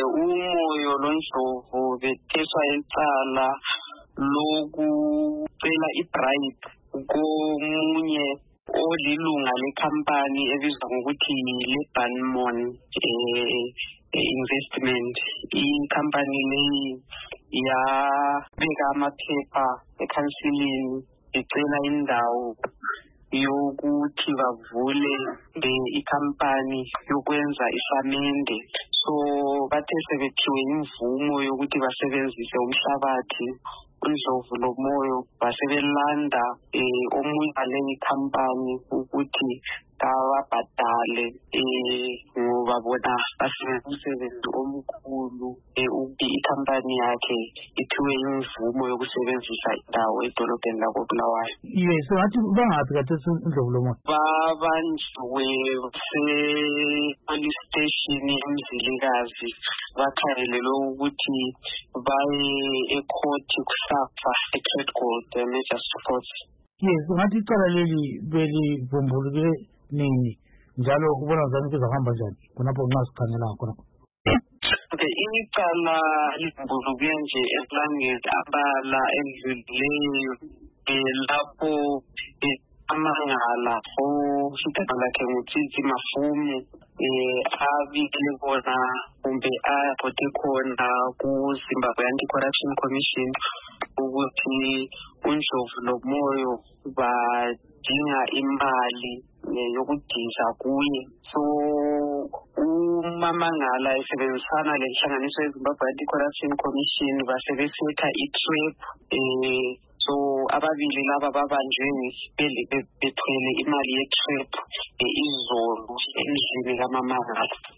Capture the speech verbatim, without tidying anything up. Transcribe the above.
uMoyo loNdlovu betheswa icala lokucela ibribe komunye olilunga lekhampani ebizwa ngokuthi leBanmon eh investment. Ikhampani leyi yabeka amaphepha ekhansilini icela indawo yokuthi bavule ikhampani yokwenza isamende. So bathe sebethiwe imvumo yokuthi basebenzise umhlabathi, uNdlovu loMoyo basebelanda eh omunye wale ikhampani ukuthi kawabhadale eh ngoba bona basebenza omkhulu eh ukuthi ikhampani yakhe ithiwe imvumo yokusebenzisa indawo edolobheni lakoBulawayo. Yes, so athi bangathi kathi uNdlovu loMoyo babanjwe se-police station eMzilikazi bakhalelwe ukuthi baye ecourt kusafa eTrade Court eMajestic Court. Yes, ngathi icala leli belivumbulukile nini njalo ubona njani kuzohamba njani khonapho nxasikhangela khona? Okay, icala livumbuluke nje eplangeni abala endlulileyo lapho amangala osigaba lakhe nguTsitsi Mafumu eh abikile bona kumbe apote khona ku-Zimbabwe Anti-Corruption Commission ukuthi uNdlovu loMoyo badinga imali yokudinga kuye. So uMamangala esebenzisana lenhlanganiso yeZimbabwe Anti-Corruption Commission basebesetha i-trap eh so ababili laba babanjwe bethwele imali ye-trap izolo endlini kaMamangala.